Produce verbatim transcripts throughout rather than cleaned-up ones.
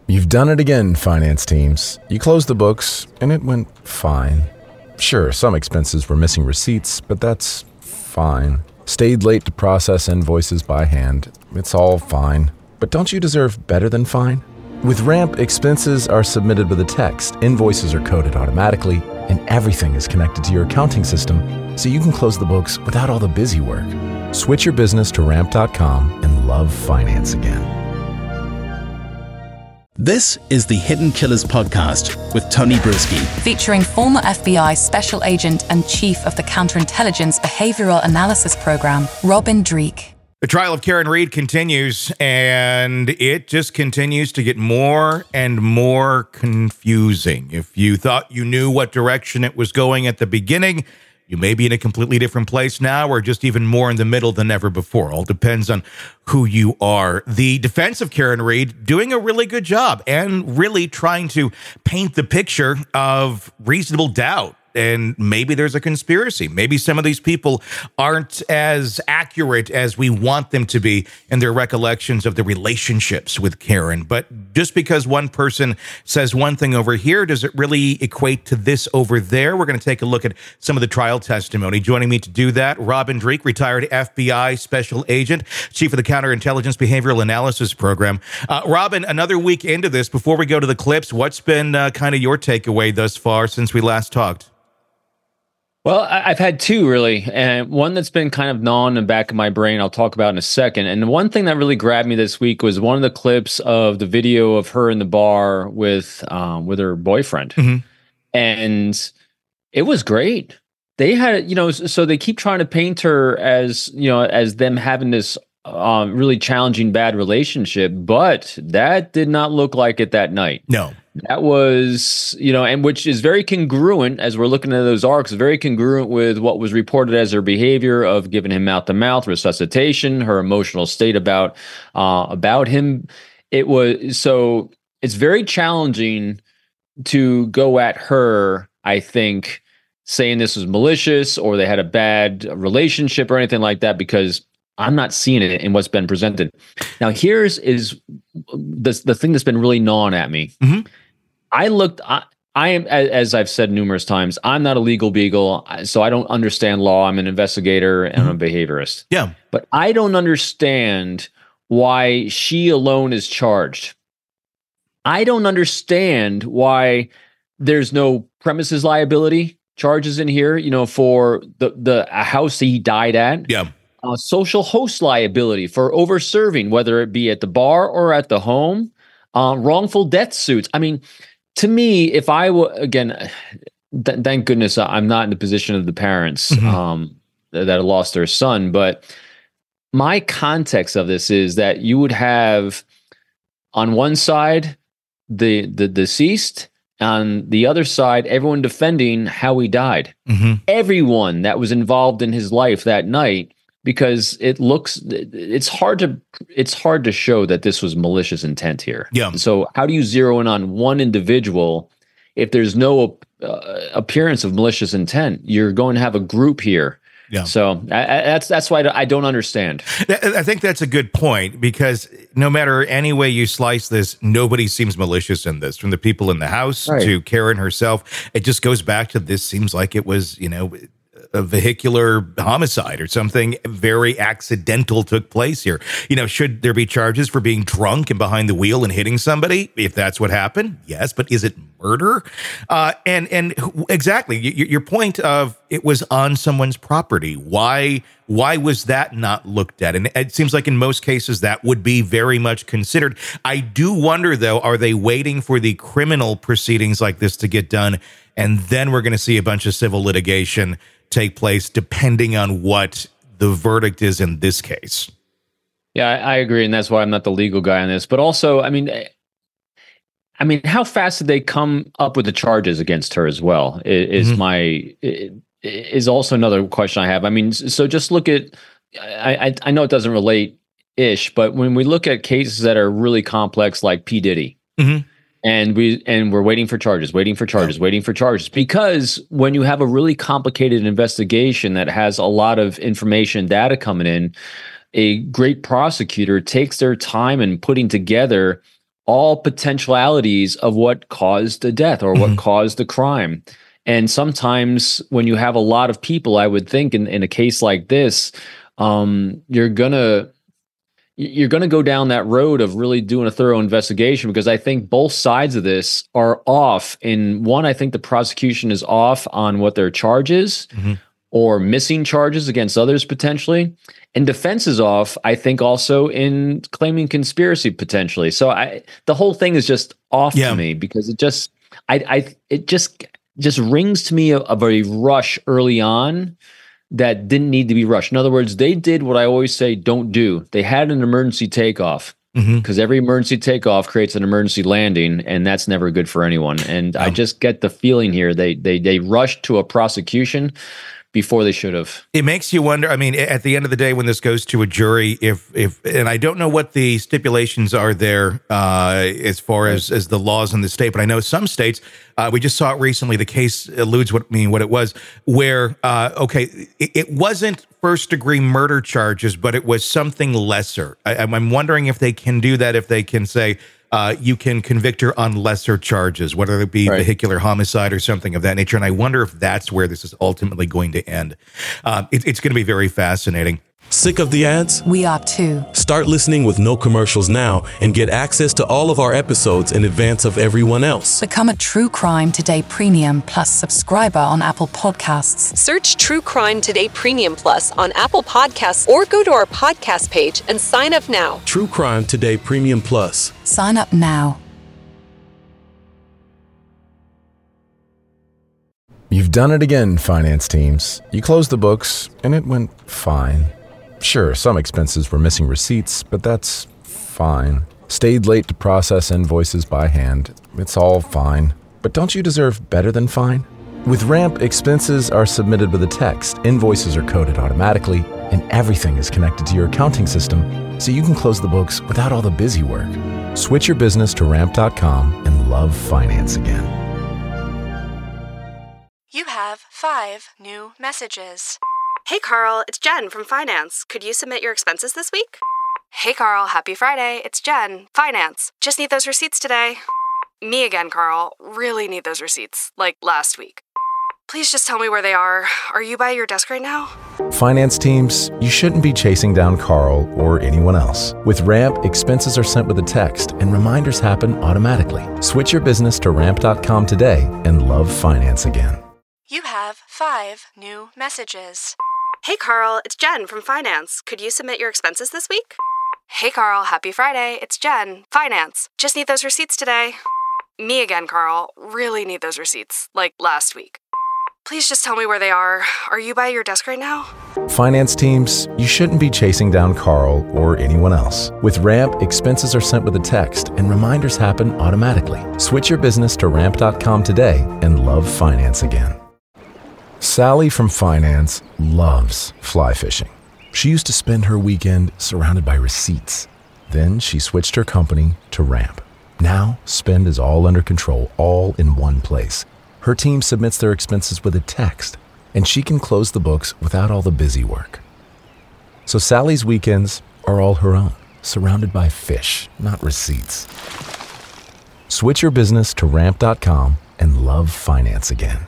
You've done it again, finance teams. You closed the books, and it went fine. Sure, some expenses were missing receipts, but that's fine. Stayed late to process invoices by hand. It's all fine. But don't you deserve better than fine? With Ramp, expenses are submitted with a text, invoices are coded automatically, and everything is connected to your accounting system, so you can close the books without all the busy work. Switch your business to ramp dot com and love finance again. This is the Hidden Killers podcast with Tony Brueski. Featuring former F B I Special Agent and Chief of the Counterintelligence Behavioral Analysis Program, Robin Dreeke. The trial of Karen Read continues, and it just continues to get more and more confusing. If you thought you knew what direction it was going at the beginning, you may be in a completely different place now, or just even more in the middle than ever before. All depends on who you are. The defense of Karen Read doing a really good job and really trying to paint the picture of reasonable doubt. And maybe there's a conspiracy. Maybe some of these people aren't as accurate as we want them to be in their recollections of the relationships with Karen. But just because one person says one thing over here, does it really equate to this over there? We're going to take a look at some of the trial testimony. Joining me to do that, Robin Dreeke, retired F B I Special Agent, Chief of the Counterintelligence Behavioral Analysis Program. Uh, Robin, another week into this, before we go to the clips, what's been uh, kind of your takeaway thus far since we last talked? Well, I've had two, really, and one that's been kind of gnawing in the back of my brain I'll talk about in a second. And the one thing that really grabbed me this week was one of the clips of the video of her in the bar with um, with her boyfriend. Mm-hmm. And it was great. They had, you know, so they keep trying to paint her as, you know, as them having this um, really challenging, bad relationship, but that did not look like it that night. No. That was, you know, and which is very congruent as we're looking at those arcs, very congruent with what was reported as her behavior of giving him mouth to mouth resuscitation, her emotional state about uh, about him. It was so it's very challenging to go at her, I think, saying this was malicious or they had a bad relationship or anything like that, because I'm not seeing it in what's been presented. Now, here's is the the thing that's been really gnawing at me. Mm-hmm. I looked, I, I am, as I've said numerous times, I'm not a legal beagle, so I don't understand law. I'm an investigator and mm-hmm. I'm a behaviorist. Yeah. But I don't understand why she alone is charged. I don't understand why there's no premises liability charges in here, you know, for the, the a house he died at. Yeah. Uh, social host liability for over-serving, whether it be at the bar or at the home. Uh, wrongful death suits. I mean, to me, if I were, again, th- thank goodness I'm not in the position of the parents mm-hmm. um, that, that lost their son, but my context of this is that you would have on one side the the deceased, on the other side everyone defending how he died. Mm-hmm. Everyone that was involved in his life that night, because it looks, it's hard to, it's hard to show that this was malicious intent here. Yeah. So how do you zero in on one individual if there's no uh, appearance of malicious intent? You're going to have a group here. Yeah. So I, I, that's that's why I don't understand. I think that's a good point, because no matter any way you slice this, nobody seems malicious in this. From the people in the house right. to Karen herself, it just goes back to this seems like it was, you know, a vehicular homicide or something very accidental took place here. You know, should there be charges for being drunk and behind the wheel and hitting somebody? If that's what happened, yes, but is it murder? Uh, and and exactly your, your point of it was on someone's property. Why why was that not looked at? And it seems like in most cases that would be very much considered. I do wonder, though, are they waiting for the criminal proceedings like this to get done, and then we're going to see a bunch of civil litigation take place depending on what the verdict is in this case? Yeah, I, I agree, and that's why I'm not the legal guy on this. But also, I mean, I mean, how fast did they come up with the charges against her as well? Is mm-hmm. my is also another question I have. I mean, so just look at. I I know it doesn't relate ish, but when we look at cases that are really complex, like P. Diddy. Mm-hmm. And we and we're waiting for charges, waiting for charges, waiting for charges. Because when you have a really complicated investigation that has a lot of information, data coming in, a great prosecutor takes their time in putting together all potentialities of what caused the death or what mm-hmm. caused the crime. And sometimes when you have a lot of people, I would think in, in a case like this, um, you're gonna you're gonna go down that road of really doing a thorough investigation, because I think both sides of this are off. In one, I think the prosecution is off on what their charge is, mm-hmm. or missing charges against others potentially. And defense is off, I think, also in claiming conspiracy potentially. So I, the whole thing is just off yeah. to me, because it just, I, I, it just, just rings to me of a rush early on that didn't need to be rushed. In other words, they did what I always say don't do. They had an emergency takeoff, because mm-hmm. every emergency takeoff creates an emergency landing, and that's never good for anyone. And um, I just get the feeling here they they they rushed to a prosecution before they should have. It makes you wonder. I mean, at the end of the day, when this goes to a jury, if if and I don't know what the stipulations are there uh, as far as as the laws in the state, but I know some states. Uh, we just saw it recently. The case eludes what I mean what it was, where uh, okay, it, it wasn't first degree murder charges, but it was something lesser. I, I'm wondering if they can do that. If they can say. Uh, you can convict her on lesser charges, whether it be right. vehicular homicide or something of that nature. And I wonder if that's where this is ultimately going to end. Uh, it, it's going to be very fascinating. Sick of the ads? We are too. Start listening with no commercials now and get access to all of our episodes in advance of everyone else. Become a True Crime Today Premium Plus subscriber on Apple Podcasts. Search True Crime Today Premium Plus on Apple Podcasts or go to our podcast page and sign up now. True Crime Today Premium Plus. Sign up now. You've done it again, finance teams. You closed the books, and it went fine. Sure, some expenses were missing receipts, but that's fine. Stayed late to process invoices by hand. It's all fine. But don't you deserve better than fine? With Ramp, expenses are submitted with a text, invoices are coded automatically, and everything is connected to your accounting system, so you can close the books without all the busy work. Switch your business to ramp dot com and love finance again. You have five new messages. Hey Carl, it's Jen from Finance. Could you submit your expenses this week? Hey Carl, happy Friday. It's Jen, Finance. Just need those receipts today. Me again, Carl. Really need those receipts, like last week. Please just tell me where they are. Are you by your desk right now? Finance teams, you shouldn't be chasing down Carl or anyone else. With Ramp, expenses are sent with a text and reminders happen automatically. Switch your business to ramp dot com today and love finance again. You have five new messages. Hey Carl, it's Jen from Finance. Could you submit your expenses this week? Hey Carl, happy Friday. It's Jen, Finance. Just need those receipts today. Me again, Carl. Really need those receipts, like last week. Please just tell me where they are. Are you by your desk right now? Finance teams, you shouldn't be chasing down Carl or anyone else. With Ramp, expenses are sent with a text and reminders happen automatically. Switch your business to ramp dot com today and love finance again. Sally from Finance loves fly fishing. She used to spend her weekend surrounded by receipts. Then she switched her company to Ramp. Now, spend is all under control, all in one place. Her team submits their expenses with a text, and she can close the books without all the busy work. So Sally's weekends are all her own, surrounded by fish, not receipts. Switch your business to ramp dot com and love finance again.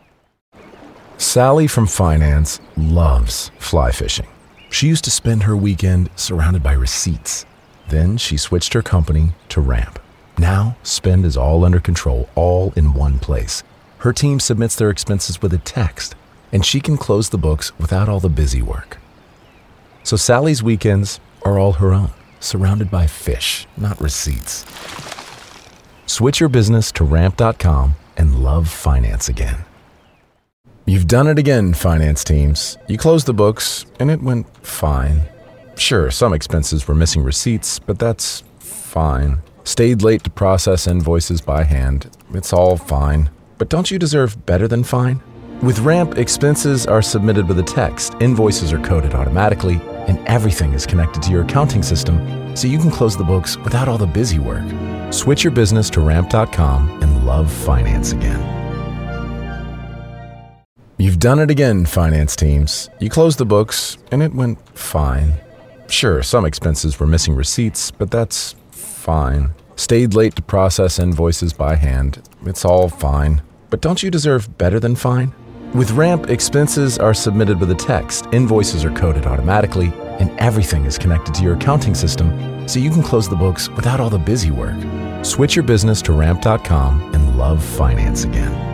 Sally from Finance loves fly fishing. She used to spend her weekend surrounded by receipts. Then she switched her company to Ramp. Now, spend is all under control, all in one place. Her team submits their expenses with a text, and she can close the books without all the busy work. So Sally's weekends are all her own, surrounded by fish, not receipts. Switch your business to ramp dot com and love finance again. You've done it again, finance teams. You closed the books, and it went fine. Sure, some expenses were missing receipts, but that's fine. Stayed late to process invoices by hand. It's all fine. But don't you deserve better than fine? With Ramp, expenses are submitted with a text, invoices are coded automatically, and everything is connected to your accounting system, so you can close the books without all the busy work. Switch your business to ramp dot com and love finance again. You've done it again, finance teams. You closed the books, and it went fine. Sure, some expenses were missing receipts, but that's fine. Stayed late to process invoices by hand. It's all fine. But don't you deserve better than fine? With Ramp, expenses are submitted with a text, invoices are coded automatically, and everything is connected to your accounting system, so you can close the books without all the busy work. Switch your business to ramp dot com and love finance again.